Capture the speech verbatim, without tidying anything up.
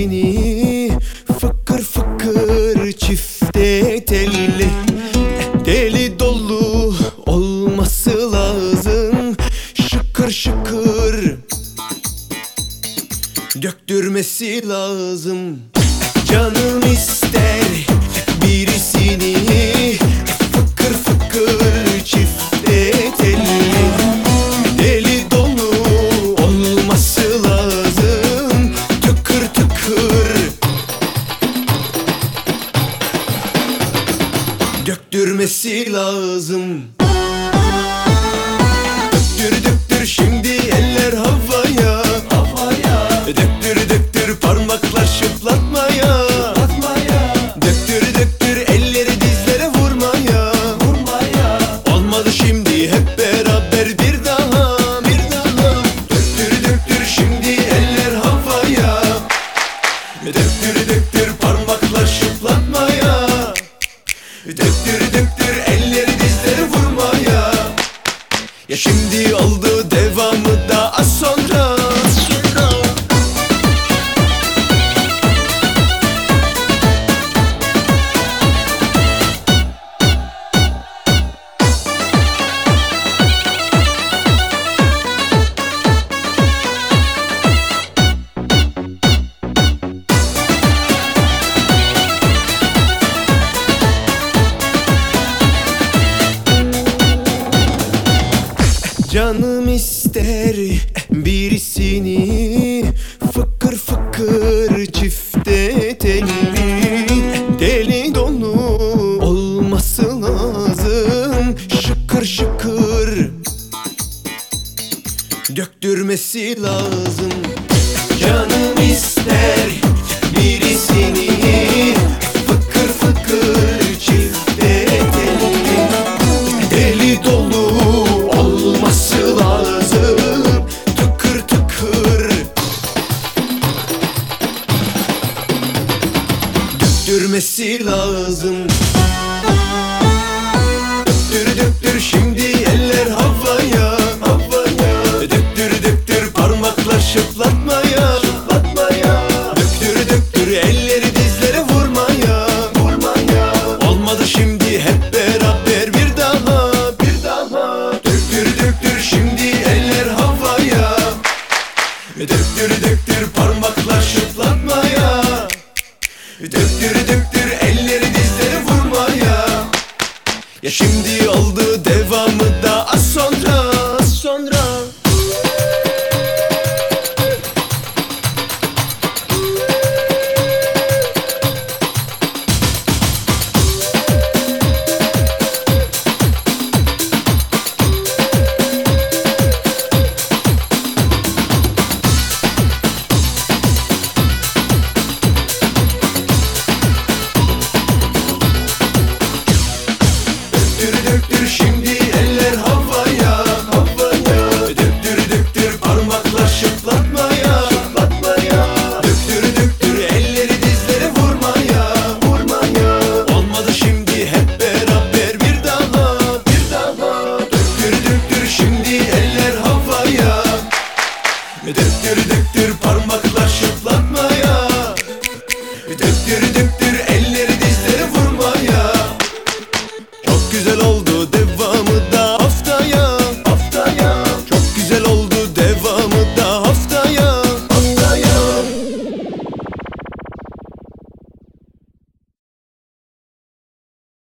birisini fıkır fıkır çifte telli, deli dolu olması lazım, şıkır şıkır döktürmesi lazım. Canım ister birisini fıkır fıkır çifte telli, deli dolu olması lazım, tıkır tıkır döktürmesi lazım. Döktür döktür şimdi eller havaya, havaya. Döktür döktür parmaklar şıplatmaya, şıplatmaya. Döktür döktür elleri dizlere vurmaya, vurmaya. Olmadı şimdi hep beraber bir daha, bir daha. Döktür döktür şimdi eller havaya, döktür döktür parmaklar şıplatmaya, döktür döktür elleri dizlere vurmaya. Ya şimdi oldu, devamı da az sonra. Canım ister birisini fıkır fıkır çifte telli, deli dolu olması lazım, şıkır şıkır döktürmesi lazım. Canım ister birisini fıkır fıkır çifte telli, deli dolu olması lazım, tıkır tıkır döktürmesi lazım. Döktür döktür şimdi eller havaya, havaya. Döktür döktür parmaklar şıplatmaya, şıplatmaya. Döktür döktür elleri dizlere vurmaya, vurmaya. Olmadı şimdi hep beraber bir daha, bir daha. Döktür döktür şimdi eller havaya, döktür döktür parmaklar şıplatmaya, döktür döktür elleri dizlere vurmaya. Ya şimdi oldu,